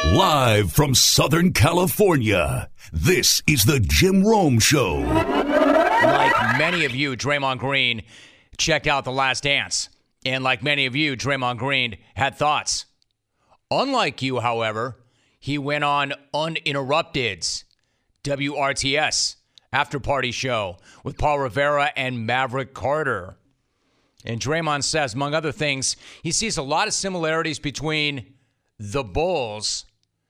Live from Southern California, this is the Jim Rome Show. Like many of you, Draymond Green checked out The Last Dance. And like many of you, Draymond Green had thoughts. Unlike you, however, he went on Uninterrupted's WRTS after-party show with Paul Rivera and Maverick Carter. And Draymond says, among other things, he sees a lot of similarities between the Bulls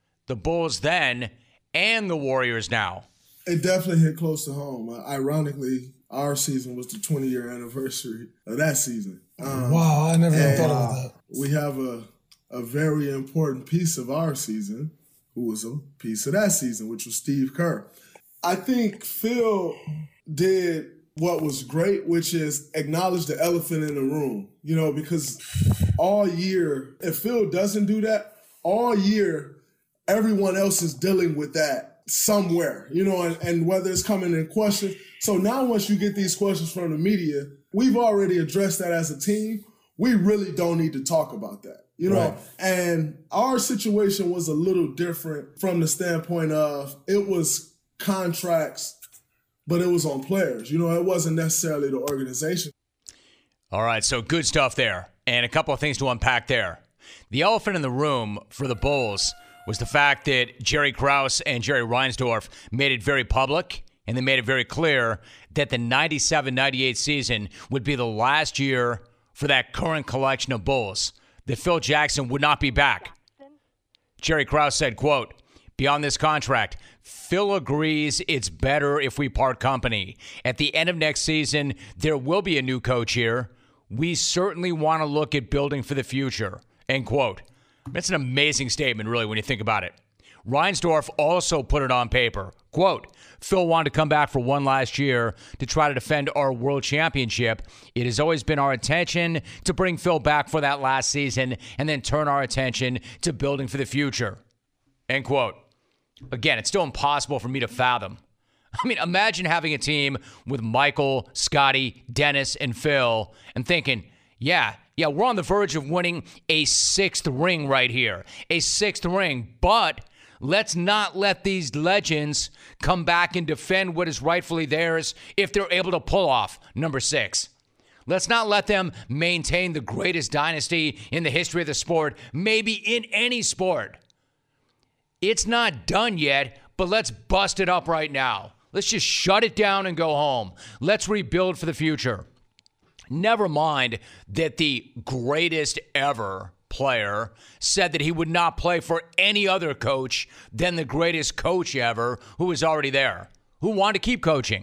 then, and the Warriors now. It definitely hit close to home. Ironically, our season was the 20-year anniversary of that season. Wow, I never even thought about that. We have a very important piece of our season who was a piece of that season, which was Steve Kerr. I think Phil did what was great, which is acknowledge the elephant in the room, because all year, if Phil doesn't do that, all year, everyone else is dealing with that somewhere, and whether it's coming in question. So now once you get these questions from the media, we've already addressed that as a team. We really don't need to talk about that, Right. And our situation was a little different from the standpoint of it was contracts, but it was on players. It wasn't necessarily the organization. All right, so good stuff there. And a couple of things to unpack there. The elephant in the room for the Bulls was the fact that Jerry Krause and Jerry Reinsdorf made it very public, and they made it very clear that the 97-98 season would be the last year for that current collection of Bulls, that Phil Jackson would not be back. Jerry Krause said, quote, "Beyond this contract, Phil agrees it's better if we part company. At the end of next season, there will be a new coach here. We certainly want to look at building for the future." End quote. That's an amazing statement, really, when you think about it. Reinsdorf also put it on paper. Quote, "Phil wanted to come back for one last year to try to defend our world championship. It has always been our intention to bring Phil back for that last season and then turn our attention to building for the future." End quote. Again, it's still impossible for me to fathom. I mean, imagine having a team with Michael, Scotty, Dennis, and Phil and thinking, yeah, we're on the verge of winning a 6th ring right here. A 6th ring, but let's not let these legends come back and defend what is rightfully theirs if they're able to pull off number 6. Let's not let them maintain the greatest dynasty in the history of the sport, maybe in any sport. It's not done yet, but let's bust it up right now. Let's just shut it down and go home. Let's rebuild for the future. Never mind that the greatest ever player said that he would not play for any other coach than the greatest coach ever who was already there, who wanted to keep coaching.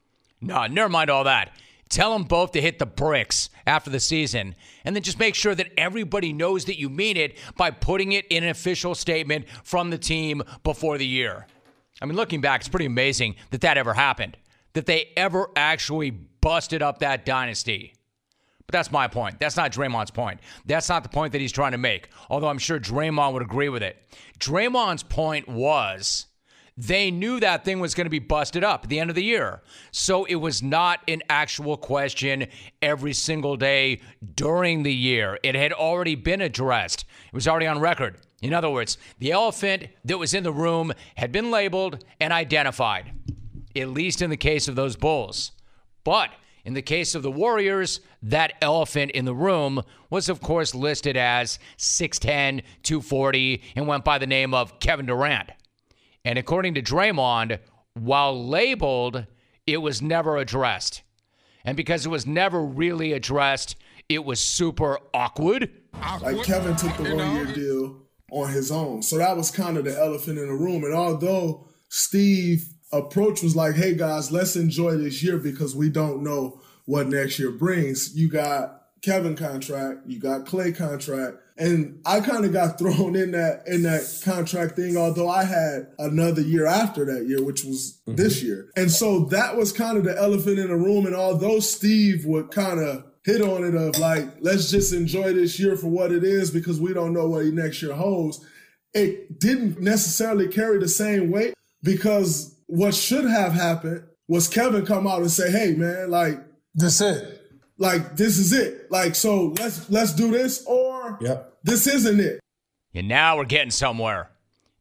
No, never mind all that. Tell them both to hit the bricks after the season, and then just make sure that everybody knows that you mean it by putting it in an official statement from the team before the year. I mean, looking back, it's pretty amazing that ever happened, that they ever actually busted up that dynasty. But that's my point. That's not Draymond's point. That's not the point that he's trying to make, although I'm sure Draymond would agree with it. Draymond's point was they knew that thing was going to be busted up at the end of the year. So it was not an actual question every single day during the year. It had already been addressed. It was already on record. In other words, the elephant that was in the room had been labeled and identified, at least in the case of those Bulls. But in the case of the Warriors, that elephant in the room was, of course, listed as 6'10", 240, and went by the name of Kevin Durant. And according to Draymond, while labeled, it was never addressed. And because it was never really addressed, it was super awkward. Like Kevin took the one-year deal on his own. So that was kind of the elephant in the room. And although Steve's approach was like, hey, guys, let's enjoy this year because we don't know what next year brings. You got Kevin contract, you got Clay contract. And I kind of got thrown in that contract thing, although I had another year after that year, which was this year. And so that was kind of the elephant in the room. And although Steve would kind of hit on it of like, let's just enjoy this year for what it is because we don't know what next year holds, it didn't necessarily carry the same weight because what should have happened was Kevin come out and say, hey, man, like, that's it. Like, this is it. Like, so let's do this or this isn't it. And now we're getting somewhere.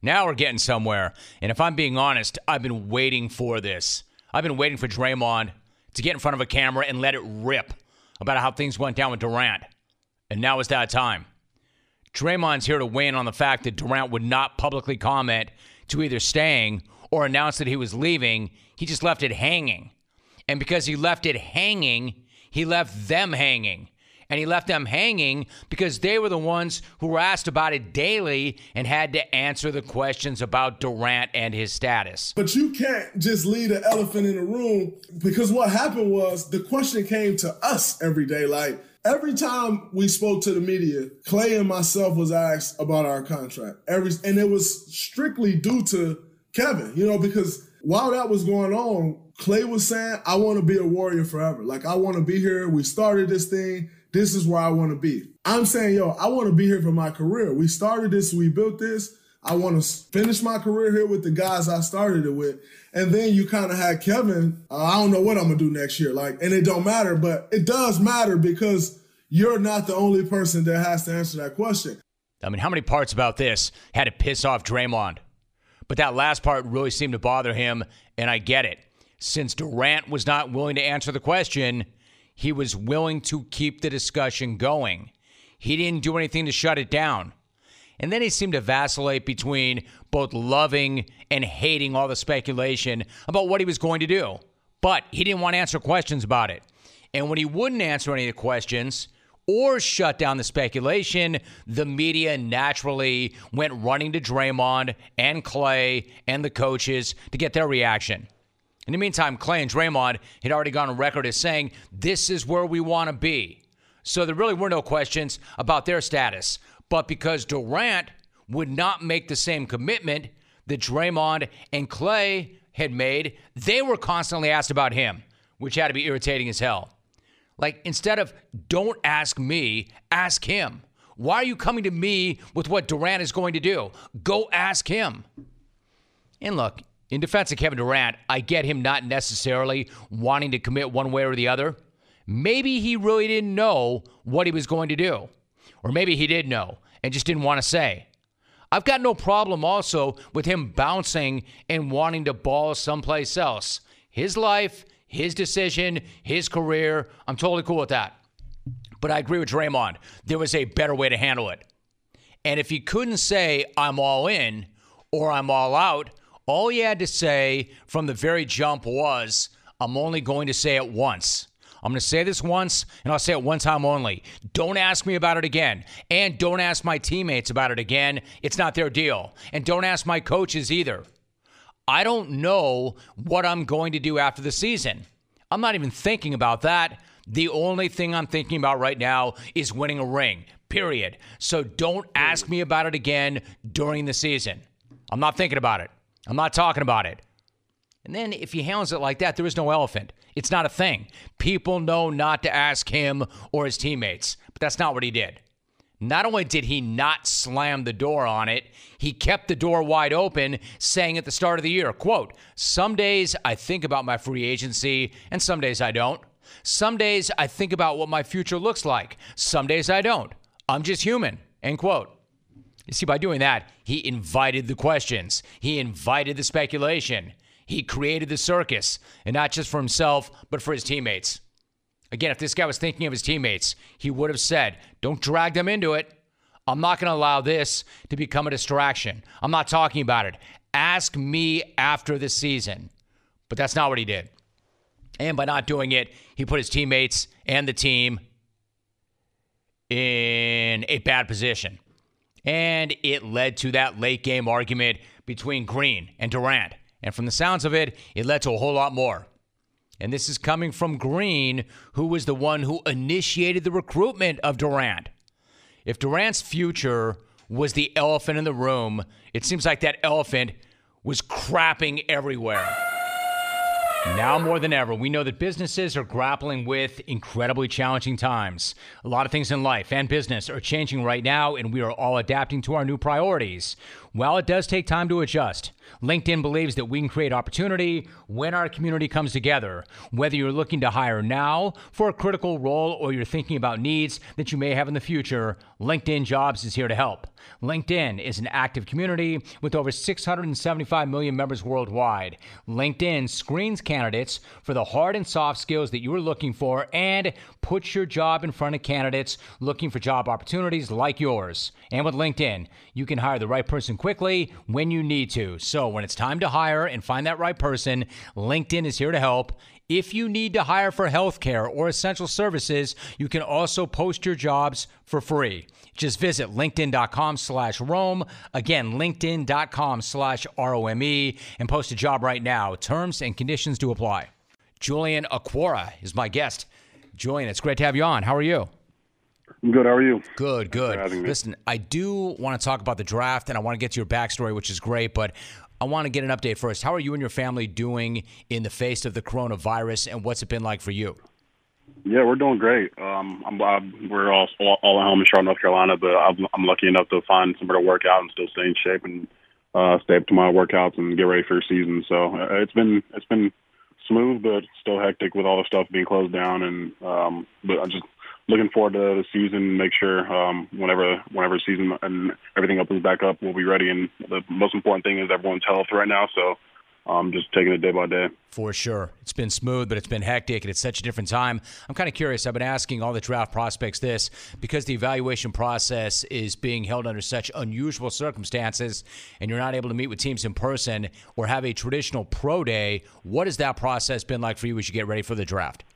Now we're getting somewhere. And if I'm being honest, I've been waiting for this. I've been waiting for Draymond to get in front of a camera and let it rip about how things went down with Durant. And now is that time. Draymond's here to weigh in on the fact that Durant would not publicly comment to either staying or announce that he was leaving. He just left it hanging. And because he left it hanging, he left them hanging. And he left them hanging because they were the ones who were asked about it daily and had to answer the questions about Durant and his status. But you can't just leave the elephant in the room, because what happened was the question came to us every day. Like, every time we spoke to the media, Clay and myself was asked about our contract. And it was strictly due to Kevin, because while that was going on, Clay was saying, I want to be a Warrior forever. Like, I want to be here. We started this thing. This is where I want to be. I'm saying, I want to be here for my career. We started this. We built this. I want to finish my career here with the guys I started it with. And then you kind of had Kevin, I don't know what I'm going to do next year. And it don't matter, but it does matter because you're not the only person that has to answer that question. I mean, how many parts about this had to piss off Draymond? But that last part really seemed to bother him, and I get it. Since Durant was not willing to answer the question, he was willing to keep the discussion going. He didn't do anything to shut it down. And then he seemed to vacillate between both loving and hating all the speculation about what he was going to do. But he didn't want to answer questions about it. And when he wouldn't answer any of the questions or shut down the speculation, the media naturally went running to Draymond and Clay and the coaches to get their reaction. In the meantime, Clay and Draymond had already gone on record as saying, this is where we want to be. So there really were no questions about their status. But because Durant would not make the same commitment that Draymond and Clay had made, they were constantly asked about him, which had to be irritating as hell. Like, instead of, don't ask me, ask him. Why are you coming to me with what Durant is going to do? Go ask him. And look, in defense of Kevin Durant, I get him not necessarily wanting to commit one way or the other. Maybe he really didn't know what he was going to do. Or maybe he did know and just didn't want to say. I've got no problem also with him bouncing and wanting to ball someplace else. His life, his decision, his career, I'm totally cool with that. But I agree with Draymond. There was a better way to handle it. And if he couldn't say, I'm all in or I'm all out, all he had to say from the very jump was, I'm only going to say it once. I'm going to say this once, and I'll say it one time only. Don't ask me about it again. And don't ask my teammates about it again. It's not their deal. And don't ask my coaches either. I don't know what I'm going to do after the season. I'm not even thinking about that. The only thing I'm thinking about right now is winning a ring, period. So don't ask me about it again during the season. I'm not thinking about it. I'm not talking about it. And then if he handles it like that, there is no elephant. It's not a thing. People know not to ask him or his teammates. But that's not what he did. Not only did he not slam the door on it, he kept the door wide open, saying at the start of the year, quote, some days I think about my free agency and some days I don't. Some days I think about what my future looks like. Some days I don't. I'm just human, end quote. You see, by doing that, he invited the questions. He invited the speculation. He created the circus, and not just for himself, but for his teammates. Again, if this guy was thinking of his teammates, he would have said, don't drag them into it. I'm not going to allow this to become a distraction. I'm not talking about it. Ask me after the season. But that's not what he did. And by not doing it, he put his teammates and the team in a bad position. And it led to that late game argument between Green and Durant. And from the sounds of it, it led to a whole lot more. And this is coming from Green, who was the one who initiated the recruitment of Durant. If Durant's future was the elephant in the room, it seems like that elephant was crapping everywhere. Now more than ever, we know that businesses are grappling with incredibly challenging times. A lot of things in life and business are changing right now, and we are all adapting to our new priorities. While it does take time to adjust, LinkedIn believes that we can create opportunity when our community comes together. Whether you're looking to hire now for a critical role or you're thinking about needs that you may have in the future, LinkedIn Jobs is here to help. LinkedIn is an active community with over 675 million members worldwide. LinkedIn screens candidates for the hard and soft skills that you are looking for and puts your job in front of candidates looking for job opportunities like yours. And with LinkedIn, you can hire the right person quickly when you need to. So when it's time to hire and find that right person, LinkedIn is here to help. If you need to hire for healthcare or essential services, you can also post your jobs for free. Just visit linkedin.com/Rome. Again, linkedin.com/ROME and post a job right now. Terms and conditions do apply. Julian Okwara is my guest. Julian, it's great to have you on. How are you? I'm good. How are you? Good, good. Listen, I do want to talk about the draft, and I want to get to your backstory, which is great, but I want to get an update first. How are you and your family doing in the face of the coronavirus, and what's it been like for you? Yeah, we're doing great. We're all at home in Charlotte, North Carolina, but I'm lucky enough to find somewhere to work out and still stay in shape and stay up to my workouts and get ready for the season. So it's been smooth, but still hectic with all the stuff being closed down. And but I'm just looking forward to the season. Make sure whenever season and everything opens back up, we'll be ready. And the most important thing is everyone's health right now. So just taking it day by day. For sure. It's been smooth, but it's been hectic, and it's such a different time. I'm kind of curious. I've been asking all the draft prospects this because the evaluation process is being held under such unusual circumstances, and you're not able to meet with teams in person or have a traditional pro day. What has that process been like for you as you get ready for the draft?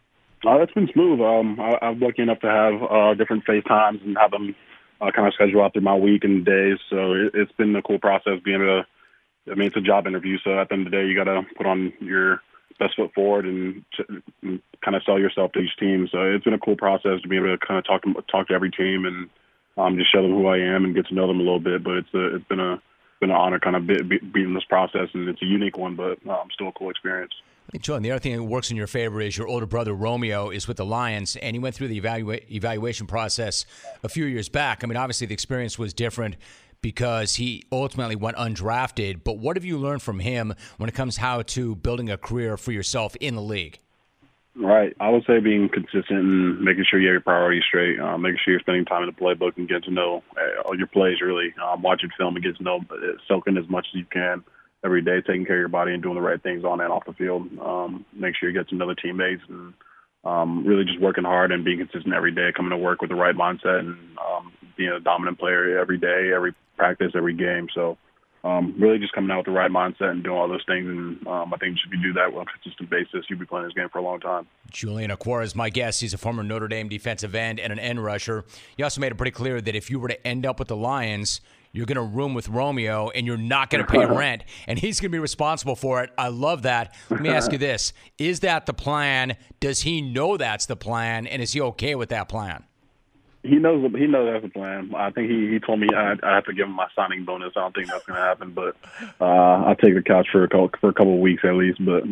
It's been smooth. I'm lucky enough to have different FaceTimes and have them kind of schedule out through my week and days. So it's been a cool process being able to. I mean, it's a job interview, so at the end of the day, you got to put on your best foot forward and kind of sell yourself to each team. So it's been a cool process to be able to kind of talk to every team and just show them who I am and get to know them a little bit. But it's been an honor kind of being this process, and it's a unique one, but still a cool experience. John, the other thing that works in your favor is your older brother Romeo is with the Lions, and he went through the evaluation process a few years back. I mean, obviously the experience was different because he ultimately went undrafted. But what have you learned from him when it comes how to building a career for yourself in the league? Right. I would say being consistent and making sure you have your priorities straight, making sure you're spending time in the playbook and getting to know all your plays, really. Watching film and getting to know, soak in as much as you can every day, taking care of your body and doing the right things on and off the field. Make sure you get to know the teammates and really just working hard and being consistent every day, coming to work with the right mindset and being a dominant player every day, every practice, every game. So really just coming out with the right mindset and doing all those things. And I think if you do that on a consistent basis, you'll be playing this game for a long time. Julian Okwara is my guest. He's a former Notre Dame defensive end and an end rusher. He also made it pretty clear that if you were to end up with the Lions, you're going to room with Romeo, and you're not going to pay rent, and he's going to be responsible for it. I love that. Let me ask you this. Is that the plan? Does he know that's the plan, and is he okay with that plan? He knows that's the plan. I think he told me I have to give him my signing bonus. I don't think that's going to happen, but I'll take the couch for a couple of weeks at least. But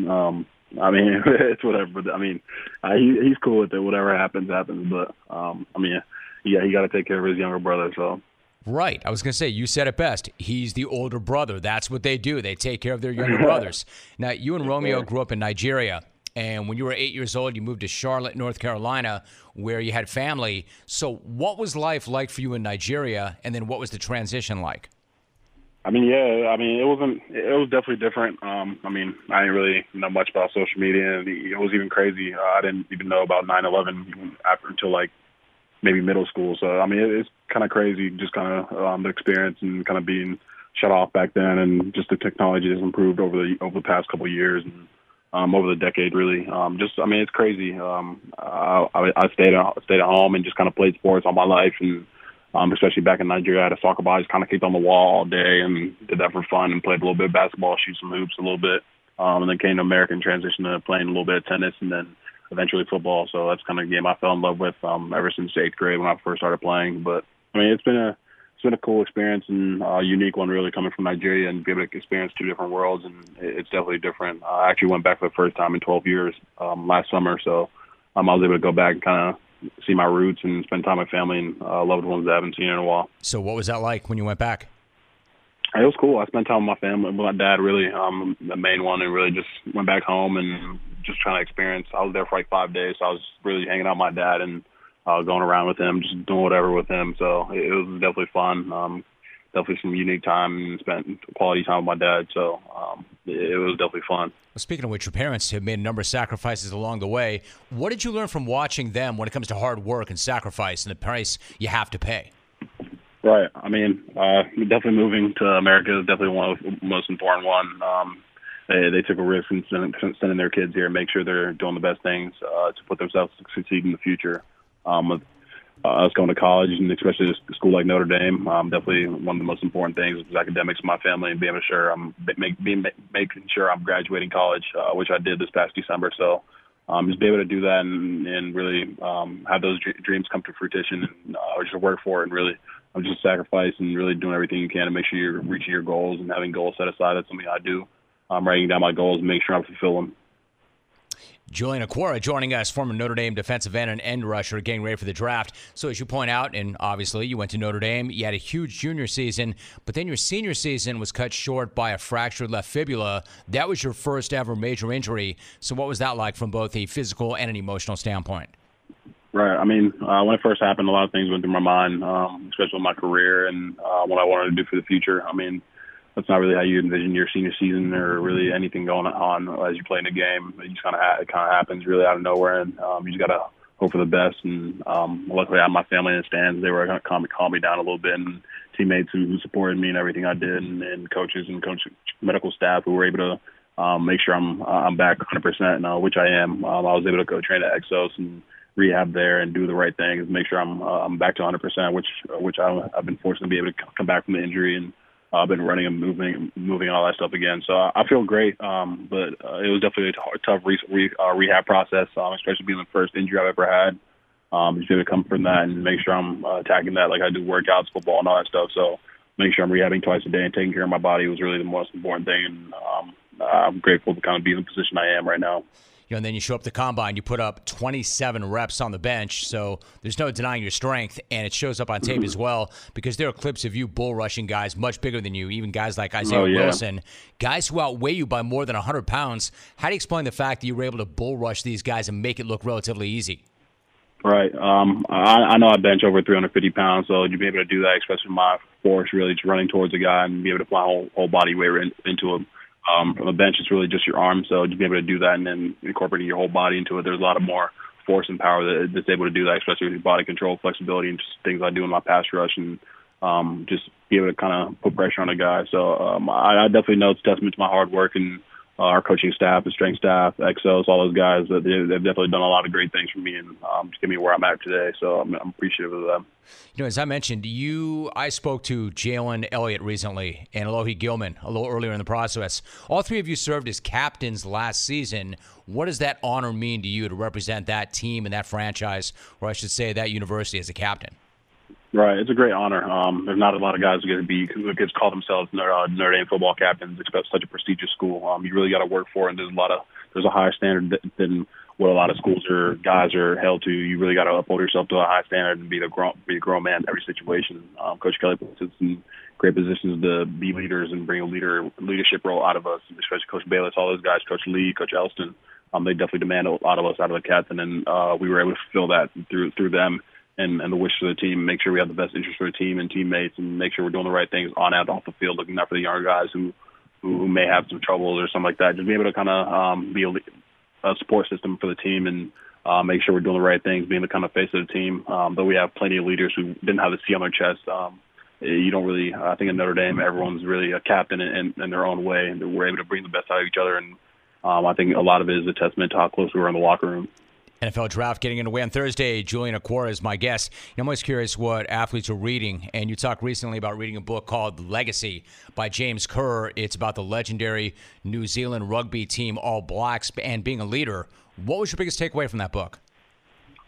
I mean, it's whatever. But I mean, he's cool with it. Whatever happens. But I mean, yeah, he got to take care of his younger brother. So. Right. I was going to say, you said it best. He's the older brother. That's what they do. They take care of their younger brothers. Now, you and Romeo grew up in Nigeria. And when you were 8 years old, you moved to Charlotte, North Carolina, where you had family. So what was life like for you in Nigeria? And then what was the transition like? I mean, yeah, it was definitely different. I mean, I didn't really know much about social media. And it was even crazy. I didn't even know about 9/11 until like maybe middle school. So, I mean, it's kind of crazy just kind of the experience and kind of being shut off back then. And just the technology has improved over the past couple of years. And over the decade, really. It's crazy. I stayed at home and just kind of played sports all my life, and especially back in Nigeria, I had a soccer ball. I just kind of kicked on the wall all day and did that for fun and played a little bit of basketball, shoot some hoops a little bit, and then came to America and transitioned to playing a little bit of tennis and then eventually football. So that's kind of a game I fell in love with ever since 8th grade when I first started playing. But I mean, it's been it's been a cool experience and a unique one, really, coming from Nigeria and be able to experience two different worlds, and it's definitely different. I actually went back for the first time in 12 years last summer, so I was able to go back and kind of see my roots and spend time with family and loved ones that I haven't seen in a while. So what was that like when you went back? It was cool. I spent time with my family, with my dad, really, the main one, and really just went back home and just trying to experience. I was there for like 5 days, so I was really hanging out with my dad and going around with him, just doing whatever with him. So it was definitely fun. Definitely some unique time and spent quality time with my dad. So it was definitely fun. Well, speaking of which, your parents have made a number of sacrifices along the way. What did you learn from watching them when it comes to hard work and sacrifice and the price you have to pay? Right. I mean, definitely moving to America is definitely one of the most important one. They took a risk in sending their kids here, make sure they're doing the best things to put themselves to succeed in the future. With us going to college, and especially a school like Notre Dame, definitely one of the most important things is academics in my family and being sure making sure I'm graduating college, which I did this past December. So just be able to do that and really have those dreams come to fruition and just work for it and really just sacrifice and really doing everything you can to make sure you're reaching your goals and having goals set aside. That's something I do. I'm writing down my goals and make sure I fulfill them. Julian Okwara joining us, former Notre Dame defensive end and end rusher, getting ready for the draft. So as you point out, and obviously you went to Notre Dame, you had a huge junior season, but then your senior season was cut short by a fractured left fibula. That was your first ever major injury. So what was that like from both a physical and an emotional standpoint? Right. I mean, when it first happened, a lot of things went through my mind, especially with my career and what I wanted to do for the future. I mean, that's not really how you envision your senior season or really anything going on as you play in a game. It just kind of happens really out of nowhere, and you just got to hope for the best. And luckily, I had my family in the stands. They were going to calm me down a little bit, and teammates who supported me and everything I did, and coaches and medical staff who were able to make sure I'm back 100%, which I am. I was able to go train at Exos and rehab there and do the right things, make sure I'm back to 100%, which I've been fortunate to be able to come back from the injury, and I've been running and moving and all that stuff again. So I feel great, but it was definitely a tough rehab process, especially being the first injury I've ever had. Just able to come from that and make sure I'm attacking that like I do workouts, football, and all that stuff. So making sure I'm rehabbing twice a day and taking care of my body was really the most important thing. And I'm grateful to kind of be in the position I am right now. And then you show up to combine, you put up 27 reps on the bench, so there's no denying your strength, and it shows up on tape as well, because there are clips of you bull rushing guys much bigger than you, even guys like Isaiah Wilson, guys who outweigh you by more than 100 pounds. How do you explain the fact that you were able to bull rush these guys and make it look relatively easy? Right. I know I bench over 350 pounds, so to be able to do that, especially my force, really just running towards a guy and be able to put my whole body weight into him. From the bench, it's really just your arm, so to be able to do that and then incorporating your whole body into it, there's a lot of more force and power that's able to do that, especially with your body control, flexibility, and just things I do in my pass rush, and just be able to kind of put pressure on a guy. So I definitely know it's a testament to my hard work and our coaching staff, the strength staff, Exos, all those guys. They've definitely done a lot of great things for me and just get me where I'm at today. So I'm appreciative of them. You know, as I mentioned, I spoke to Jalen Elliott recently and Alohi Gilman a little earlier in the process. All three of you served as captains last season. What does that honor mean to you to represent that team and that franchise, or I should say that university as a captain? Right, it's a great honor. There's not a lot of guys who get to call themselves Notre Dame football captains. It's such a prestigious school. You really got to work for it, and there's a higher standard than what a lot of schools or guys are held to. You really got to uphold yourself to a high standard and be a grown man in every situation. Coach Kelly puts us in great positions to be leaders and bring a leadership role out of us, especially Coach Bayless, all those guys, Coach Lee, Coach Elston. They definitely demand a lot of us out of the captain, and we were able to fulfill that through them. And the wish of the team, make sure we have the best interest for the team and teammates, and make sure we're doing the right things on and off the field, looking out for the younger guys who may have some troubles or something like that. Just be able to kind of be a support system for the team and make sure we're doing the right things, being the kind of face of the team. Though we have plenty of leaders who didn't have the C on their chest, you don't really, I think in Notre Dame, everyone's really a captain in their own way, and we're able to bring the best out of each other. And I think a lot of it is a testament to how close we were in the locker room. NFL Draft getting underway on Thursday. Julian Okwara is my guest. I'm always curious what athletes are reading, and you talked recently about reading a book called Legacy by James Kerr. It's about the legendary New Zealand rugby team All Blacks and being a leader. What was your biggest takeaway from that book?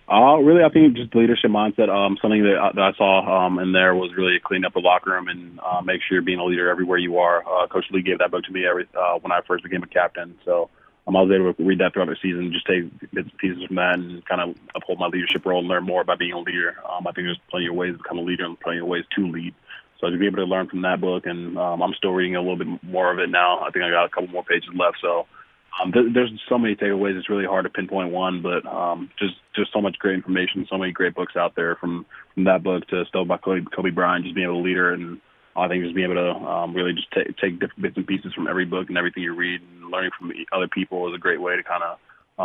Really, I think just leadership mindset. Something that I saw in there was really clean up the locker room and make sure you're being a leader everywhere you are. Coach Lee gave that book to me when I first became a captain. So I was able to read that throughout the season, just take bits and pieces from that and kind of uphold my leadership role and learn more about being a leader. I think there's plenty of ways to become a leader and plenty of ways to lead. So to be able to learn from that book, and I'm still reading a little bit more of it now. I think I got a couple more pages left. So there's so many takeaways. It's really hard to pinpoint one, but just so much great information, so many great books out there from that book to Still by Kobe Bryant, just being able to lead her. And I think just being able to really just take different bits and pieces from every book and everything you read, and learning from other people is a great way to kind of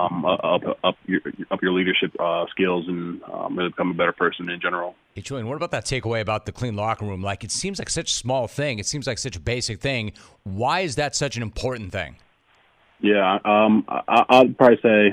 up your leadership skills and really become a better person in general. Hey, Julian, what about that takeaway about the clean locker room? Like, it seems like such a small thing. It seems like such a basic thing. Why is that such an important thing? Yeah, I'd probably say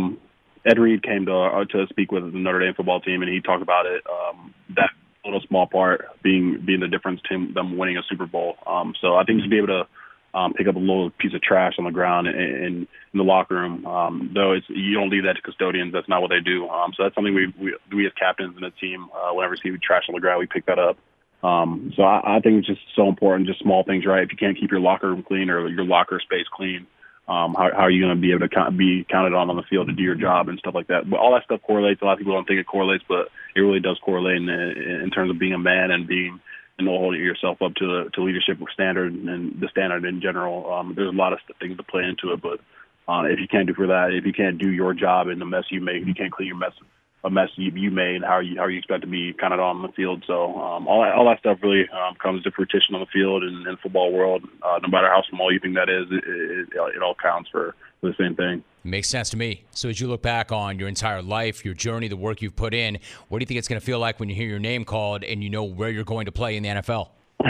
Ed Reed came to speak with the Notre Dame football team, and he talked about it. That little small part being the difference to them winning a Super Bowl. So I think just be able to pick up a little piece of trash on the ground in the locker room. Though you don't leave that to custodians. That's not what they do. So that's something we as captains in the team, whenever we see trash on the ground, we pick that up. So I think it's just so important, just small things, right? If you can't keep your locker room clean or your locker space clean, how are you going to be able to be counted on the field to do your job and stuff like that? But all that stuff correlates. A lot of people don't think it correlates, but it really does correlate in terms of being a man and holding yourself up to leadership standard and the standard in general. There's a lot of things to play into it, but if you can't if you can't do your job in the mess you make, if you can't clean a mess you made, how you expect to be counted on the field? So all that stuff really comes to fruition on the field and in the football world. No matter how small you think that is, it all counts for the same thing. Makes sense to me. So as you look back on your entire life, your journey, the work you've put in, what do you think it's going to feel like when you hear your name called and you know where you're going to play in the NFL?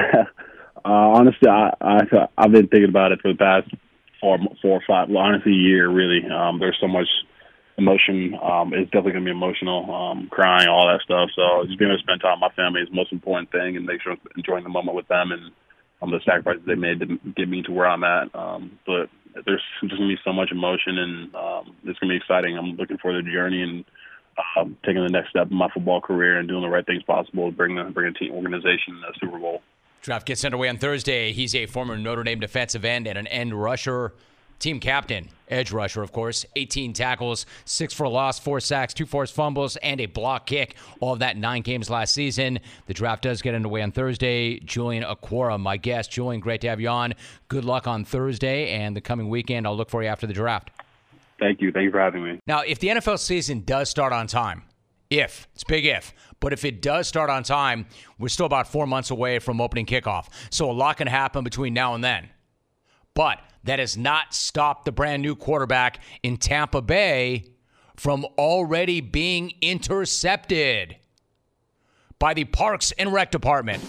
Honestly, I've been thinking about it for the past 4 or 5, honestly, a year, really. There's so much emotion. It's definitely going to be emotional, crying, all that stuff. So just being able to spend time with my family is the most important thing, and make sure I'm enjoying the moment with them and the sacrifices they made to get me to where I'm at. But there's just going to be so much emotion, and it's going to be exciting. I'm looking forward to the journey and taking the next step in my football career and doing the right things possible to bring a team organization to the Super Bowl. Draft gets underway on Thursday. He's a former Notre Dame defensive end and an end rusher, team captain, edge rusher, of course. 18 tackles, 6 for a loss, 4 sacks, 2 forced fumbles, and a block kick. All of that in 9 games last season. The draft does get underway on Thursday. Julian Okwara, my guest. Julian, great to have you on. Good luck on Thursday and the coming weekend. I'll look for you after the draft. Thank you. Thank you for having me. Now, if the NFL season does start on time, it's big if, but if it does start on time, we're still about 4 months away from opening kickoff. So a lot can happen between now and then. But that has not stopped the brand new quarterback in Tampa Bay from already being intercepted by the Parks and Rec Department.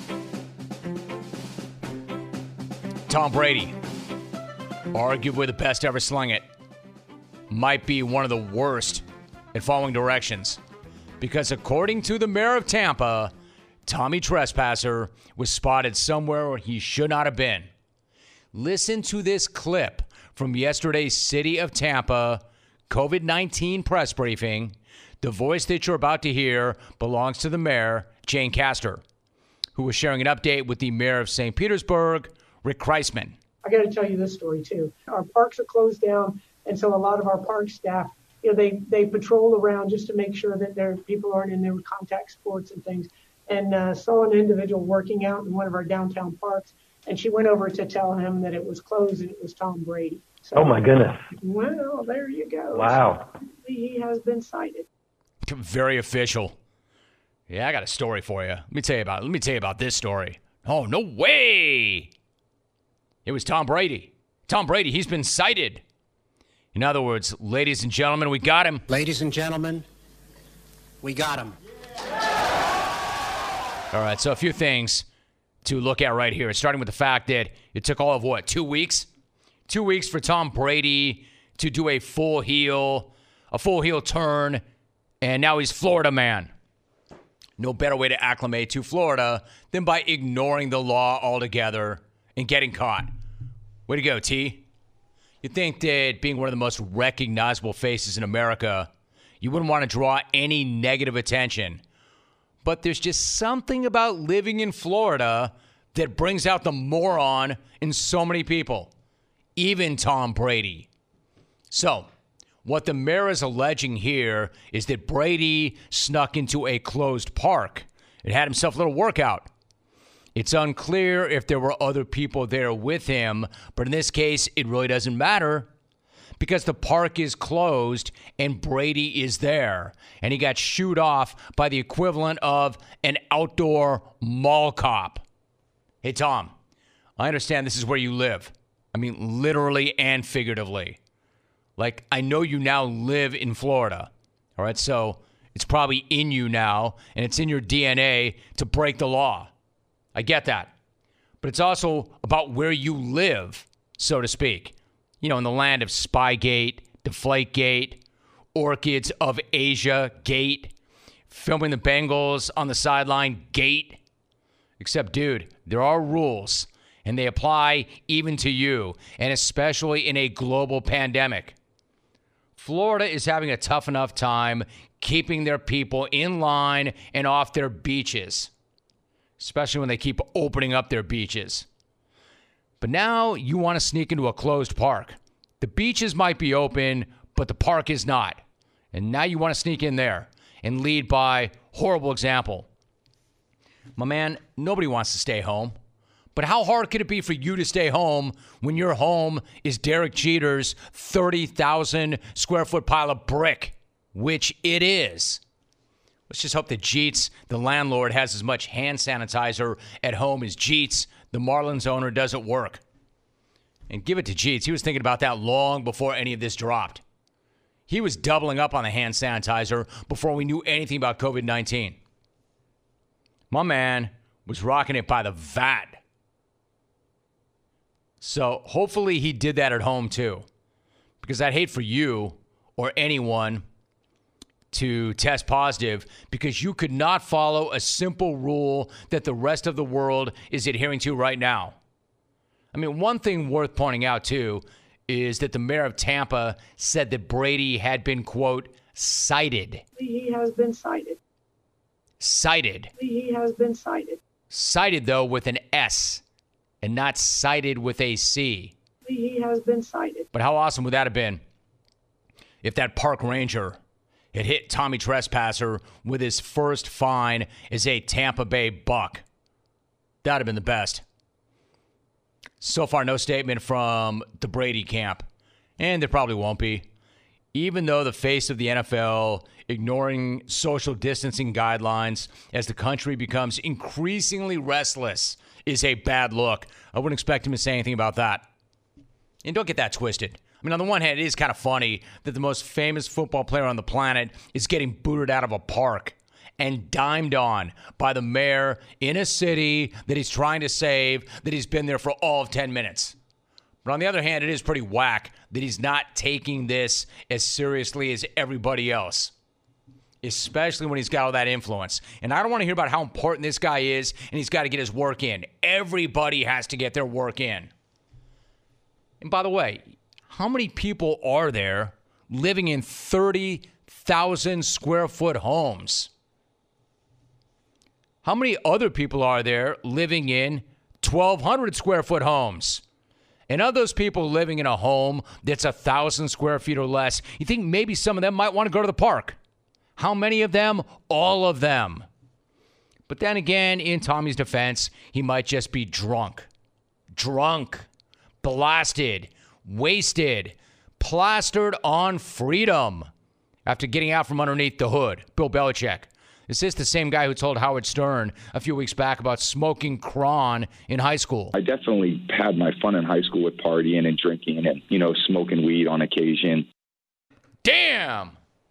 Tom Brady, arguably the best ever sling it, might be one of the worst at following directions. Because according to the mayor of Tampa, Tommy Trespasser was spotted somewhere where he should not have been. Listen to this clip from yesterday's City of Tampa COVID-19 press briefing. The voice that you're about to hear belongs to the mayor, Jane Castor, who was sharing an update with the mayor of St. Petersburg, Rick Kreisman. I got to tell you this story, too. Our parks are closed down, and so a lot of our park staff, they patrol around just to make sure that their people aren't in there with contact sports and things. And saw an individual working out in one of our downtown parks, and she went over to tell him that it was closed and it was Tom Brady. So, oh, my goodness. Well, there you go. Wow. So he has been cited. Very official. Yeah, I got a story for you. Let me tell you about this story. Oh, no way. It was Tom Brady. Tom Brady, he's been cited. In other words, ladies and gentlemen, we got him. Ladies and gentlemen, we got him. All right, so a few things to look at right here, starting with the fact that it took all of 2 weeks? 2 weeks for Tom Brady to do a full heel turn, and now he's Florida man. No better way to acclimate to Florida than by ignoring the law altogether and getting caught. Way to go, T. You'd think that being one of the most recognizable faces in America, You wouldn't want to draw any negative attention. But there's just something about living in Florida that brings out the moron in so many people, even Tom Brady. So, what the mayor is alleging here is that Brady snuck into a closed park and had himself a little workout. It's unclear if there were other people there with him, but in this case, it really doesn't matter because the park is closed and Brady is there. And he got shooed off by the equivalent of an outdoor mall cop. Hey, Tom, I understand this is where you live. I mean, literally and figuratively. Like, I know you now live in Florida. All right, so it's probably in you now, and it's in your DNA to break the law. I get that. But it's also about where you live, so to speak. You know, in the land of Spygate, Deflategate, Orchids of Asia Gate, filming the Bengals on the sideline Gate. Except, dude, there are rules, and they apply even to you, and especially in a global pandemic. Florida is having a tough enough time keeping their people in line and off their beaches, especially when they keep opening up their beaches. But now you want to sneak into a closed park. The beaches might be open, but the park is not. And now you want to sneak in there and lead by horrible example. My man, nobody wants to stay home. But how hard could it be for you to stay home when your home is Derek Jeter's 30,000 square foot pile of brick, which it is? Let's just hope that Jeets, the landlord, has as much hand sanitizer at home as Jeets, the Marlins owner, does at work. And give it to Jeets. He was thinking about that long before any of this dropped. He was doubling up on the hand sanitizer before we knew anything about COVID-19. My man was rocking it by the vat. So hopefully he did that at home too. Because I'd hate for you or anyone to test positive because you could not follow a simple rule that the rest of the world is adhering to right now. I mean, one thing worth pointing out too is that the mayor of Tampa said that Brady had been, quote, cited. He has been cited. Cited. He has been cited. Cited, though, with an S and not cited with a C. He has been cited. But how awesome would that have been if that park ranger had hit Tommy Trespasser with his first fine as a Tampa Bay Buck? That would have been the best. So far, no statement from the Brady camp. And there probably won't be. Even though the face of the NFL ignoring social distancing guidelines as the country becomes increasingly restless is a bad look. I wouldn't expect him to say anything about that. And don't get that twisted. I mean, on the one hand, it is kind of funny that the most famous football player on the planet is getting booted out of a park and dimed on by the mayor in a city that he's trying to save, that he's been there for all of 10 minutes. But on the other hand, it is pretty whack that he's not taking this as seriously as everybody else, especially when he's got all that influence. And I don't want to hear about how important this guy is and he's got to get his work in. Everybody has to get their work in. And by the way, how many people are there living in 30,000 square foot homes? How many other people are there living in 1,200 square foot homes? And of those people living in a home that's 1,000 square feet or less, you think maybe some of them might want to go to the park. How many of them? All of them. But then again, in Tommy's defense, he might just be drunk. Drunk. Blasted. Wasted. Plastered on freedom. After getting out from underneath the hood. Bill Belichick. This is the same guy who told Howard Stern a few weeks back about smoking crawn in high school. I definitely had my fun in high school with partying and drinking and, smoking weed on occasion. Damn!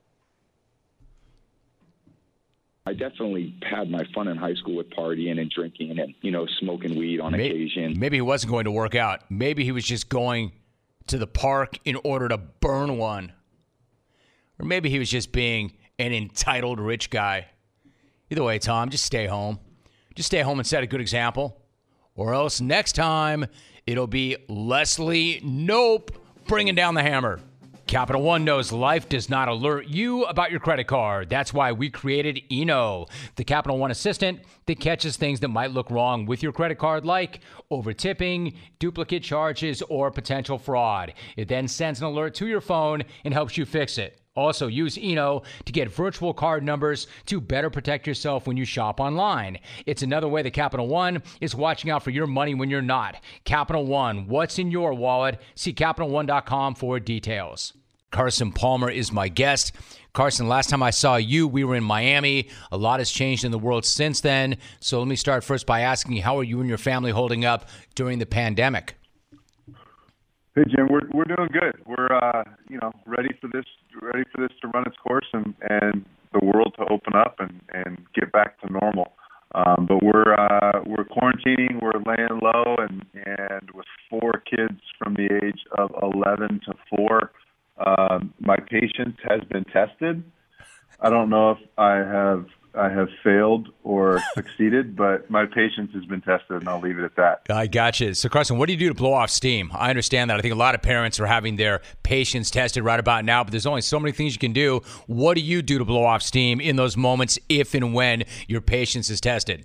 I definitely had my fun in high school with partying and drinking and, smoking weed on occasion. Maybe he wasn't going to work out. Maybe he was just going to the park in order to burn one. Or maybe he was just being an entitled rich guy. Either way, Tom, just stay home. Just stay home and set a good example. Or else next time, it'll be Leslie Nope bringing down the hammer. Capital One knows life does not alert you about your credit card. That's why we created Eno, the Capital One assistant that catches things that might look wrong with your credit card, like over-tipping, duplicate charges, or potential fraud. It then sends an alert to your phone and helps you fix it. Also, use Eno to get virtual card numbers to better protect yourself when you shop online. It's another way that Capital One is watching out for your money when you're not. Capital One, what's in your wallet? See CapitalOne.com for details. Carson Palmer is my guest. Carson, last time I saw you, we were in Miami. A lot has changed in the world since then. So let me start first by asking you, how are you and your family holding up during the pandemic? Hey Jim, we're doing good. We're ready for this to run its course and the world to open up and get back to normal. But we're quarantining. We're laying low, and with 4 kids from the age of 11 to 4, my patience has been tested. I don't know if I have failed or succeeded, but my patience has been tested, and I'll leave it at that. I gotcha. So, Carson, what do you do to blow off steam? I understand that. I think a lot of parents are having their patience tested right about now, but there's only so many things you can do. What do you do to blow off steam in those moments if and when your patience is tested?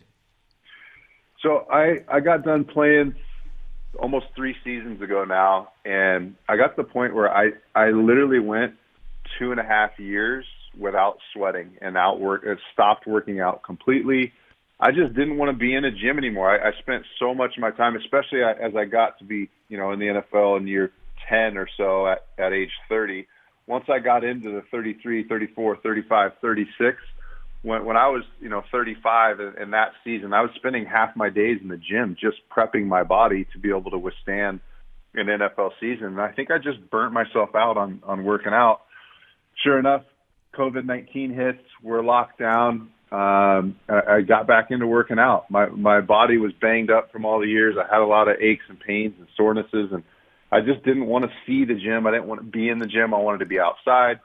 So I got done playing almost 3 seasons ago now, and I got to the point where I literally went 2.5 years without sweating and stopped working out completely. I just didn't want to be in a gym anymore. I spent so much of my time, especially as I got to be, in the NFL in year 10 or so at age 30. Once I got into the 33, 34, 35, 36, when I was, 35 in that season, I was spending half my days in the gym just prepping my body to be able to withstand an NFL season. And I think I just burnt myself out on working out. Sure enough, COVID-19 hits, we're locked down. I got back into working out. My body was banged up from all the years. I had a lot of aches and pains and sorenesses, and I just didn't want to see the gym. I didn't want to be in the gym. I wanted to be outside.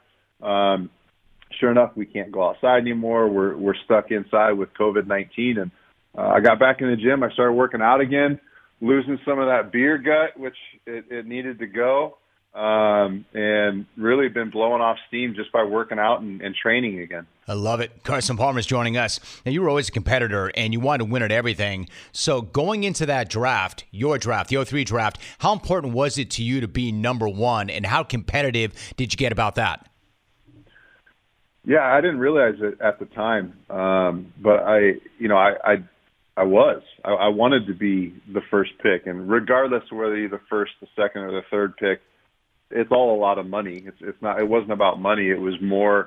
Sure enough, we can't go outside anymore. We're stuck inside with COVID-19, and I got back in the gym. I started working out again, losing some of that beer gut, which it needed to go. And really been blowing off steam just by working out and training again. I love it. Carson Palmer is joining us. Now, you were always a competitor, and you wanted to win at everything. So going into that draft, your draft, the 03 draft, how important was it to you to be number one, and how competitive did you get about that? Yeah, I didn't realize it at the time, but I wanted to be the first pick, and regardless of whether you're the first, the second, or the third pick, it's all a lot of money. It wasn't about money. It was more,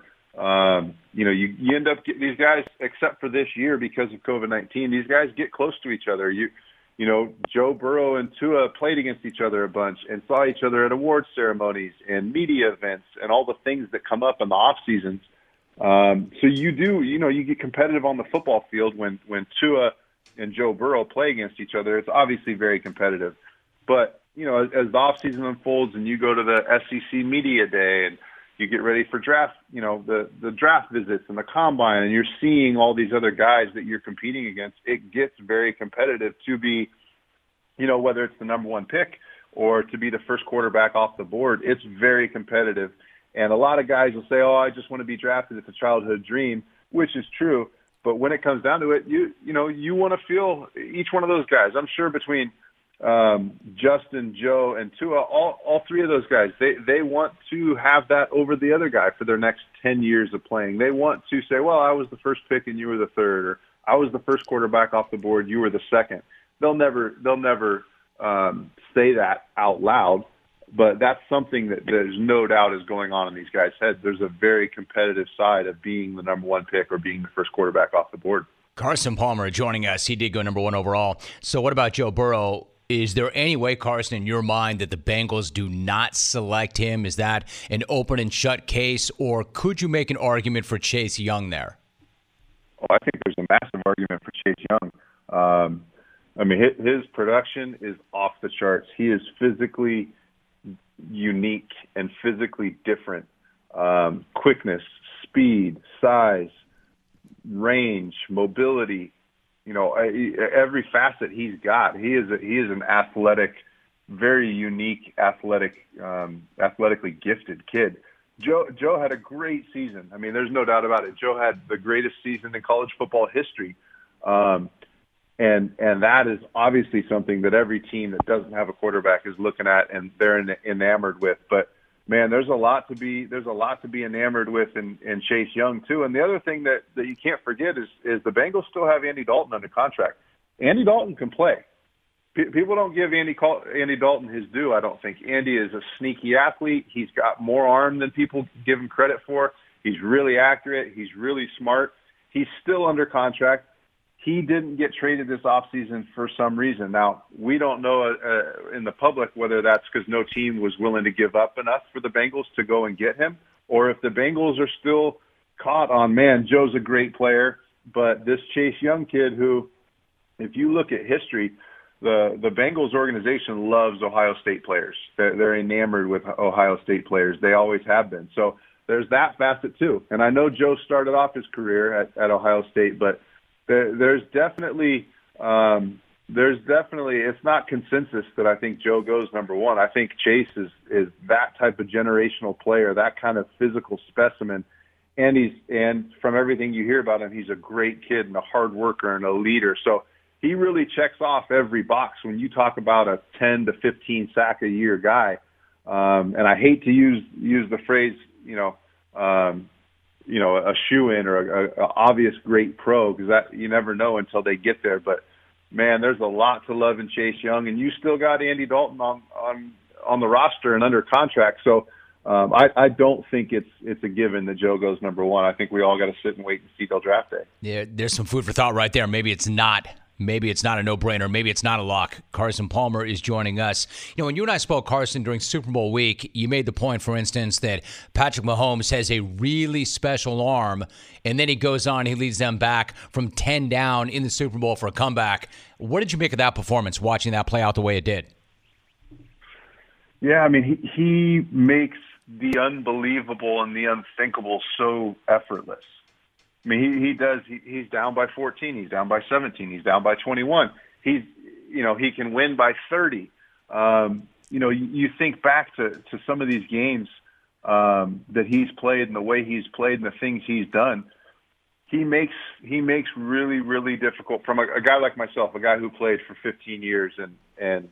you end up getting these guys, except for this year because of COVID-19, these guys get close to each other. Joe Burrow and Tua played against each other a bunch and saw each other at awards ceremonies and media events and all the things that come up in the off seasons. So you get competitive on the football field when Tua and Joe Burrow play against each other. It's obviously very competitive, but as the off season unfolds and you go to the SEC media day and you get ready for draft, the draft visits and the combine, and you're seeing all these other guys that you're competing against, it gets very competitive to be, whether it's the number one pick or to be the first quarterback off the board. It's very competitive. And a lot of guys will say, I just want to be drafted. It's a childhood dream, which is true. But when it comes down to it, you want to feel each one of those guys. I'm sure between Justin, Joe, and Tua, all 3 of those guys, they want to have that over the other guy for their next 10 years of playing. They want to say, well, I was the first pick and you were the third, or I was the first quarterback off the board, you were the second. They'll never say that out loud, but that's something that there's no doubt is going on in these guys' heads. There's a very competitive side of being the number one pick or being the first quarterback off the board. Carson Palmer joining us. He did go number 1 overall. So what about Joe Burrow? Is there any way, Carson, in your mind that the Bengals do not select him? Is that an open and shut case, or could you make an argument for Chase Young there? Oh, I think there's a massive argument for Chase Young. His production is off the charts. He is physically unique and physically different. Quickness, speed, size, range, mobility. Every facet he's got. He is an athletic very unique, athletically gifted kid. Joe had a great season. I mean, there's no doubt about it. Joe had the greatest season in college football history. And that is obviously something that every team that doesn't have a quarterback is looking at and they're enamored with. But man, there's a lot to be enamored with in Chase Young too. And the other thing that you can't forget is the Bengals still have Andy Dalton under contract. Andy Dalton can play. People don't give Andy Dalton his due, I don't think. Andy is a sneaky athlete. He's got more arm than people give him credit for. He's really accurate. He's really smart. He's still under contract. He didn't get traded this offseason for some reason. Now, we don't know in the public whether that's because no team was willing to give up enough for the Bengals to go and get him, or if the Bengals are still caught on, man, Joe's a great player, but this Chase Young kid who, if you look at history, the Bengals organization loves Ohio State players. They're enamored with Ohio State players. They always have been. So there's that facet too. And I know Joe started off his career at Ohio State, but there's definitely it's not consensus that I think Joe goes number one. I think Chase is that type of generational player, that kind of physical specimen. And from everything you hear about him, he's a great kid and a hard worker and a leader. So he really checks off every box when you talk about a 10 to 15 sack a year guy. And I hate to use the phrase, a shoe-in or a obvious great pro, because that you never know until they get there. But man, there's a lot to love in Chase Young, and you still got Andy Dalton on the roster and under contract. So I don't think it's a given that Joe goes number one. I think we all got to sit and wait and see till draft day. Yeah, there's some food for thought right there. Maybe it's not a no-brainer. Maybe it's not a lock. Carson Palmer is joining us. When you and I spoke, Carson, during Super Bowl week, you made the point, for instance, that Patrick Mahomes has a really special arm, and then he goes on, he leads them back from 10 down in the Super Bowl for a comeback. What did you make of that performance, watching that play out the way it did? Yeah, I mean, he makes the unbelievable and the unthinkable so effortless. I mean, he does. He's down by 14. He's down by 17. He's down by 21. He can win by 30. You think back to some of these games that he's played and the way he's played and the things he's done. He makes really, really difficult from a guy like myself, a guy who played for 15 years and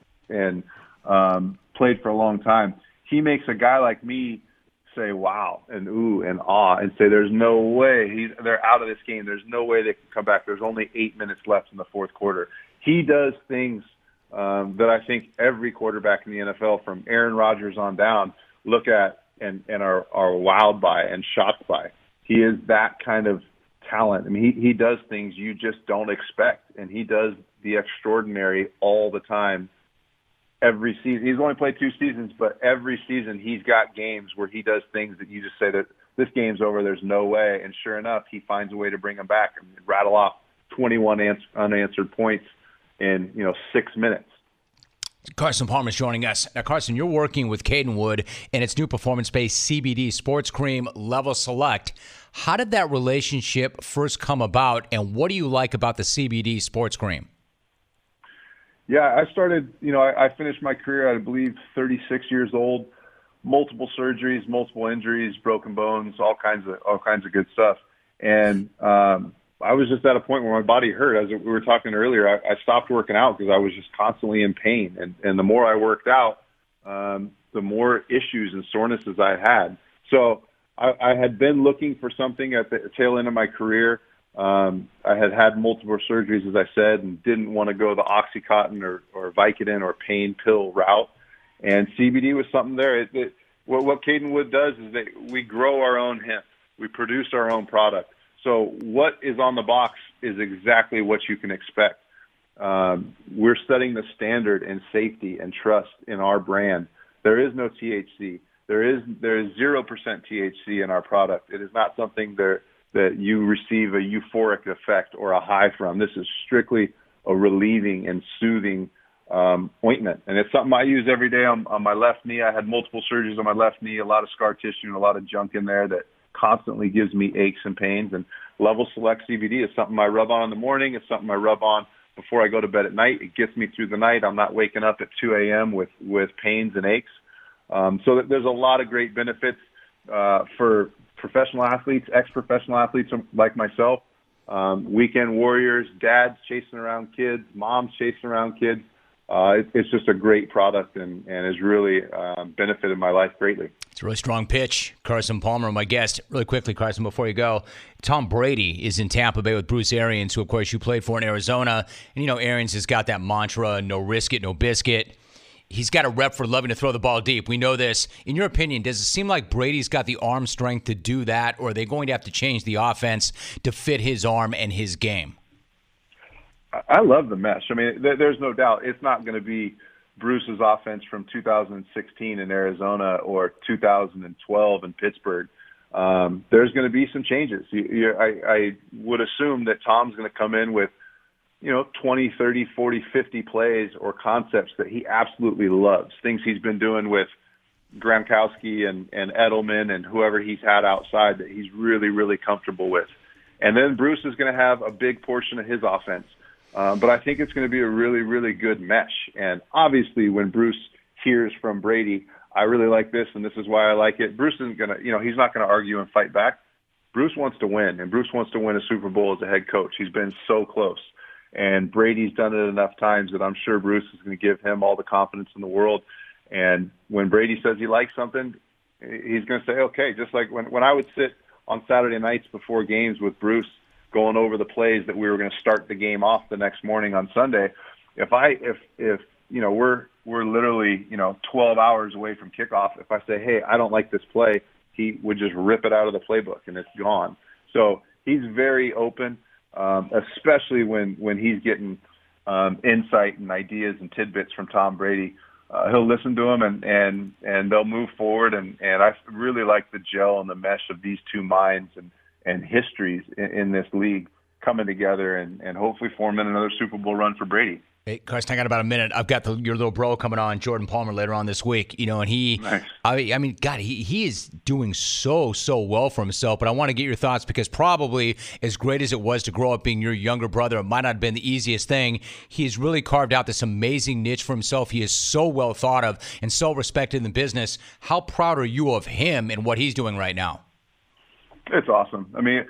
played for a long time. He makes a guy like me say wow and ooh and ah and say there's no way they're out of this game. There's no way they can come back. There's only 8 minutes left in the fourth quarter. He does things that I think every quarterback in the NFL, from Aaron Rodgers on down, look at and are wowed by and shocked by. He is that kind of talent. I mean, he does things you just don't expect, and he does the extraordinary all the time. Every season, he's only played 2 seasons, but every season he's got games where he does things that you just say that this game's over, there's no way. And sure enough, he finds a way to bring them back and rattle off 21 unanswered points in 6 minutes. Carson Palmer is joining us. Now, Carson, you're working with Cadenwood and its new performance-based CBD sports cream, Level Select. How did that relationship first come about, and what do you like about the CBD sports cream? Yeah, I started, I finished my career at, I believe, 36 years old, multiple surgeries, multiple injuries, broken bones, all kinds of good stuff. And I was just at a point where my body hurt. As we were talking earlier, I stopped working out because I was just constantly in pain. And the more I worked out, the more issues and sorenesses I had. So I had been looking for something at the tail end of my career. I had multiple surgeries, as I said, and didn't want to go the Oxycontin or Vicodin or pain pill route. And CBD was something there. What Cadenwood does is we grow our own hemp. We produce our own product. So what is on the box is exactly what you can expect. We're setting the standard in safety and trust in our brand. There is no THC. There is 0% THC in our product. It is not something that you receive a euphoric effect or a high from. This is strictly a relieving and soothing ointment. And it's something I use every day on my left knee. I had multiple surgeries on my left knee, a lot of scar tissue and a lot of junk in there that constantly gives me aches and pains. And Level Select CBD is something I rub on in the morning. It's something I rub on before I go to bed at night. It gets me through the night. I'm not waking up at 2 a.m. with pains and aches. So there's a lot of great benefits for professional athletes, ex-professional athletes like myself, weekend warriors, dads chasing around kids, moms chasing around kids. It's just a great product and has really benefited my life greatly. It's a really strong pitch. Carson Palmer, my guest. Really quickly, Carson, before you go, Tom Brady is in Tampa Bay with Bruce Arians, who, of course, you played for in Arizona. And, you know, Arians has got that mantra, no risk it, no biscuit. He's got a rep for loving to throw the ball deep. We know this. In your opinion, does it seem like Brady's got the arm strength to do that, or are they going to have to change the offense to fit his arm and his game? I love the mesh. I mean, there's no doubt it's not going to be Bruce's offense from 2016 in Arizona or 2012 in Pittsburgh. There's going to be some changes. I would assume that Tom's going to come in with, 20, 30, 40, 50 plays or concepts that he absolutely loves, things he's been doing with Gronkowski and Edelman and whoever he's had outside that he's really, really comfortable with. And then Bruce is going to have a big portion of his offense. But I think it's going to be a really, really good mesh. And obviously when Bruce hears from Brady, I really like this and this is why I like it, Bruce isn't going to, he's not going to argue and fight back. Bruce wants to win, and Bruce wants to win a Super Bowl as a head coach. He's been so close. And Brady's done it enough times that I'm sure Bruce is going to give him all the confidence in the world. And when Brady says he likes something, he's going to say, okay, just like when I would sit on Saturday nights before games with Bruce going over the plays that we were going to start the game off the next morning on Sunday, if we're literally, 12 hours away from kickoff, if I say, hey, I don't like this play, he would just rip it out of the playbook and it's gone. So he's very open. Especially when he's getting insight and ideas and tidbits from Tom Brady. He'll listen to him and they'll move forward. And I really like the gel and the mesh of these two minds and histories in this league coming together and hopefully forming another Super Bowl run for Brady. Hey, Carson, I got about a minute. I've got your little bro coming on, Jordan Palmer, later on this week. And he, nice. I mean, God, he is doing so well for himself. But I want to get your thoughts because probably as great as it was to grow up being your younger brother, it might not have been the easiest thing. He has really carved out this amazing niche for himself. He is so well thought of and so respected in the business. How proud are you of him and what he's doing right now? It's awesome. I mean,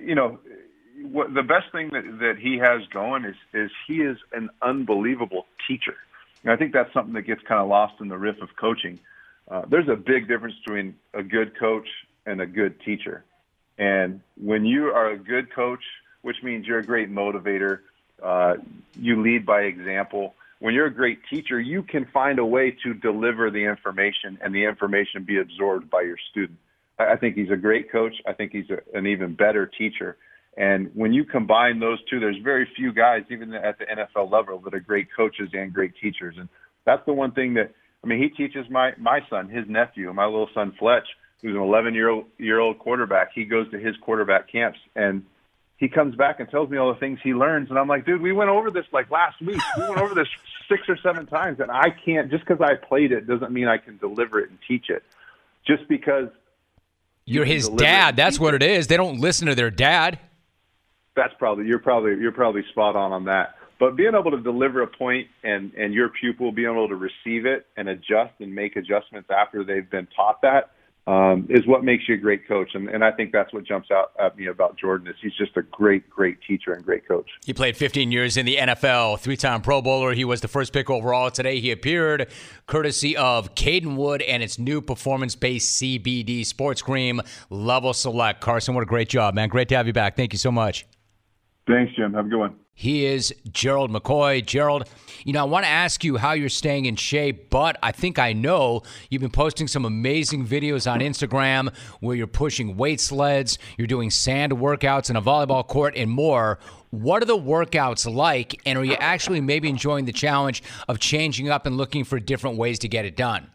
the best thing that he has going is he is an unbelievable teacher. And I think that's something that gets kind of lost in the riff of coaching. There's a big difference between a good coach and a good teacher. And when you are a good coach, which means you're a great motivator, you lead by example. When you're a great teacher, you can find a way to deliver the information and the information be absorbed by your student. I think he's a great coach. I think he's an even better teacher. And when you combine those two, there's very few guys, even at the NFL level, that are great coaches and great teachers. And that's the one thing that, he teaches my son, his nephew, my little son Fletch, who's an 11-year-old quarterback. He goes to his quarterback camps, and he comes back and tells me all the things he learns. And I'm like, dude, we went over this like last week. We went over this 6 or 7 times, and I can't, just because I played it doesn't mean I can deliver it and teach it. Just because you're his dad, that's what it is. They don't listen to their dad. You're probably spot on that. But being able to deliver a point and your pupil being able to receive it and adjust and make adjustments after they've been taught that is what makes you a great coach. And I think that's what jumps out at me about Jordan is he's just a great teacher and great coach. He played 15 years in the NFL, 3-time Pro Bowler. He was the first pick overall. Today he appeared courtesy of Caden Wood and its new performance-based CBD Sports Cream Level Select. Carson, what a great job, man. Great to have you back. Thank you so much. Thanks, Jim. Have a good one. He is Gerald McCoy. Gerald, I want to ask you how you're staying in shape, but I think I know you've been posting some amazing videos on Instagram where you're pushing weight sleds, you're doing sand workouts in a volleyball court, and more. What are the workouts like, and are you actually maybe enjoying the challenge of changing up and looking for different ways to get it done?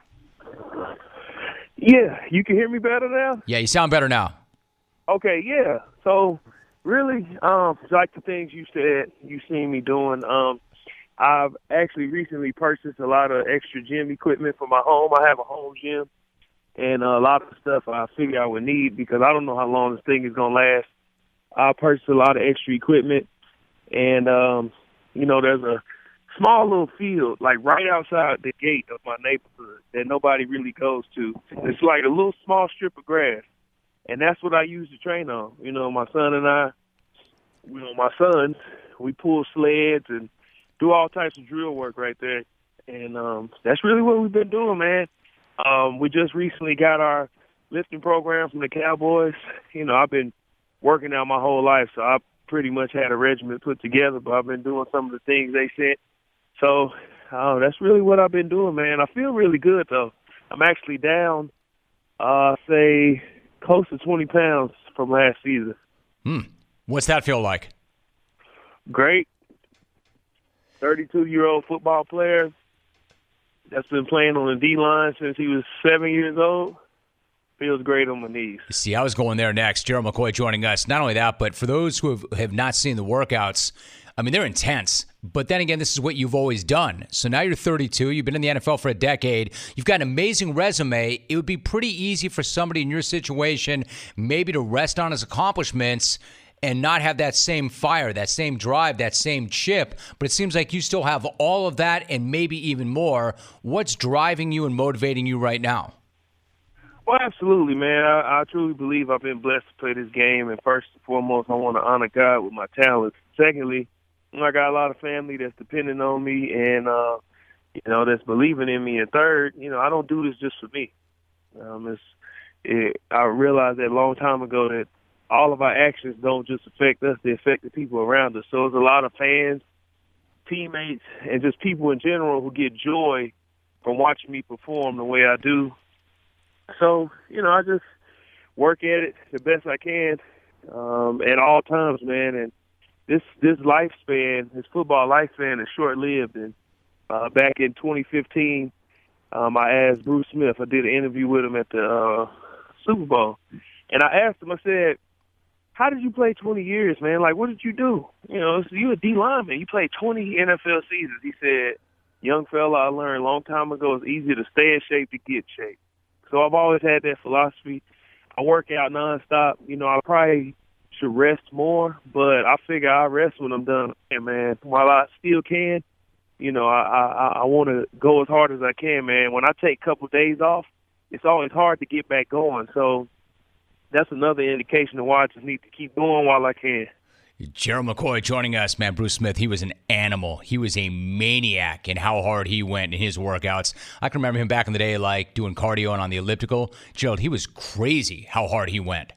Yeah, you can hear me better now? Yeah, you sound better now. Okay, yeah. So really, like the things you said, you seen me doing. I've actually recently purchased a lot of extra gym equipment for my home. I have a home gym, and a lot of stuff I figure I would need because I don't know how long this thing is going to last. I purchased a lot of extra equipment, and there's a small little field, like right outside the gate of my neighborhood that nobody really goes to. It's like a little small strip of grass, and that's what I use to train on. My son and I, my sons, we pull sleds and do all types of drill work right there. And that's really what we've been doing, man. We just recently got our lifting program from the Cowboys. I've been working out my whole life, so I pretty much had a regimen put together, but I've been doing some of the things they said. So that's really what I've been doing, man. I feel really good, though. I'm actually down, say, close to 20 pounds from last season. What's that feel like? Great. 32-year-old football player that's been playing on the D-line since he was 7 years old. Feels great on my knees. See, I was going there next. Gerald McCoy joining us. Not only that, but for those who have not seen the workouts, I mean, they're intense. But then again, this is what you've always done. So now you're 32. You've been in the NFL for a decade. You've got an amazing resume. It would be pretty easy for somebody in your situation maybe to rest on his accomplishments and not have that same fire, that same drive, that same chip. But it seems like you still have all of that and maybe even more. What's driving you and motivating you right now? Well, absolutely, man. I truly believe I've been blessed to play this game. And first and foremost, I want to honor God with my talents. Secondly, I got a lot of family that's depending on me and, that's believing in me. And third, I don't do this just for me. I realized that a long time ago that all of our actions don't just affect us, they affect the people around us. So there's a lot of fans, teammates, and just people in general who get joy from watching me perform the way I do. So, I just work at it the best I can at all times, man. And this lifespan, this football lifespan is short-lived. And back in 2015, I asked Bruce Smith, I did an interview with him at the Super Bowl. And I asked him, I said, how did you play 20 years, man? Like, what did you do? You're a D lineman. You played 20 NFL seasons. He said, young fella, I learned a long time ago it's easier to stay in shape to get shape. So I've always had that philosophy. I work out nonstop. I probably should rest more, but I figure I'll rest when I'm done. And, man, while I still can, I want to go as hard as I can, man. When I take a couple of days off, it's always hard to get back going. So that's another indication of why I just need to keep going while I can. Gerald McCoy joining us, man. Bruce Smith, he was an animal. He was a maniac in how hard he went in his workouts. I can remember him back in the day, like doing cardio and on the elliptical. Gerald, he was crazy how hard he went.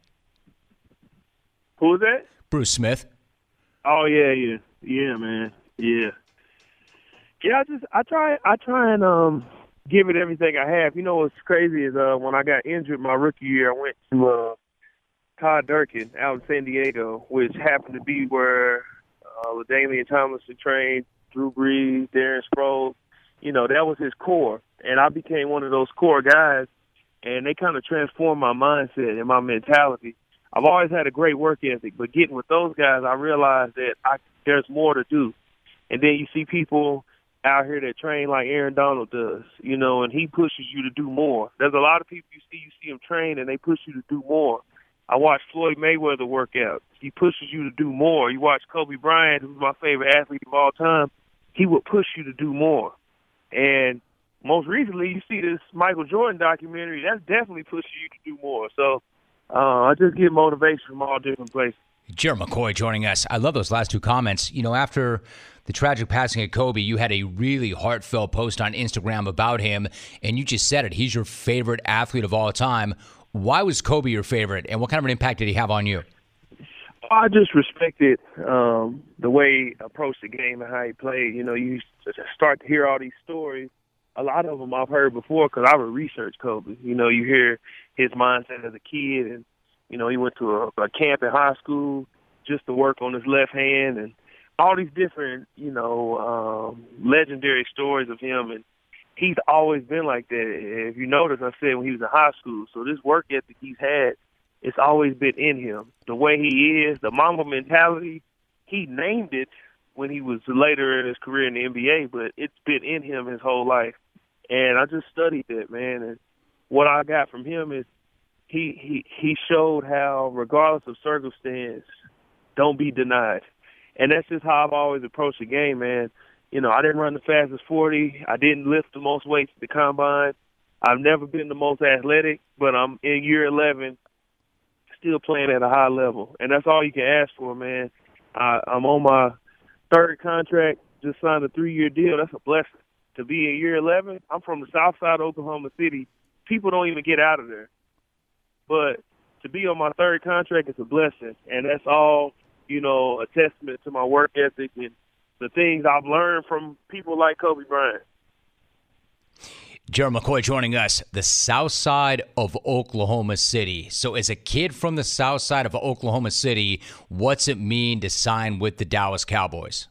Who was that? Bruce Smith. Oh, yeah, man. Yeah. Yeah, I try and give it everything I have. What's crazy is when I got injured my rookie year, I went to Todd Durkin out in San Diego, which happened to be where LaDainian Tomlinson trained, Drew Brees, Darren Sproles. That was his core. And I became one of those core guys, and they kind of transformed my mindset and my mentality. I've always had a great work ethic, but getting with those guys, I realized that there's more to do. And then you see people out here that train like Aaron Donald does, and he pushes you to do more. There's a lot of people you see them train, and they push you to do more. I watch Floyd Mayweather work out. He pushes you to do more. You watch Kobe Bryant, who's my favorite athlete of all time. He would push you to do more. And most recently, you see this Michael Jordan documentary. That's definitely pushing you to do more. So I just get motivation from all different places. Gerald McCoy joining us. I love those last two comments. After the tragic passing of Kobe, you had a really heartfelt post on Instagram about him, and you just said it. He's your favorite athlete of all time. Why was Kobe your favorite, and what kind of an impact did he have on you? I just respected the way he approached the game and how he played. You start to hear all these stories. A lot of them I've heard before because I would research Kobe. You hear his mindset as a kid, and, he went to a camp in high school just to work on his left hand and all these different, legendary stories of him. And he's always been like that. If you notice, I said when he was in high school. So this work ethic he's had, it's always been in him. The way he is, the Mamba mentality, he named it when he was later in his career in the NBA, but it's been in him his whole life. And I just studied that, man. And what I got from him is he showed how, regardless of circumstance, don't be denied. And that's just how I've always approached the game, man. You know, I didn't run the fastest 40. I didn't lift the most weights at the combine. I've never been the most athletic, but I'm in year 11 still playing at a high level. And that's all you can ask for, man. I'm on my third contract, just signed a 3-year deal. That's a blessing. To be in year 11, I'm from the south side of Oklahoma City. People don't even get out of there. But to be on my third contract is a blessing. And that's all, you know, a testament to my work ethic and the things I've learned from people like Kobe Bryant. Gerald McCoy joining us, the south side of Oklahoma City. So as a kid from the south side of Oklahoma City, what's it mean to sign with the Dallas Cowboys?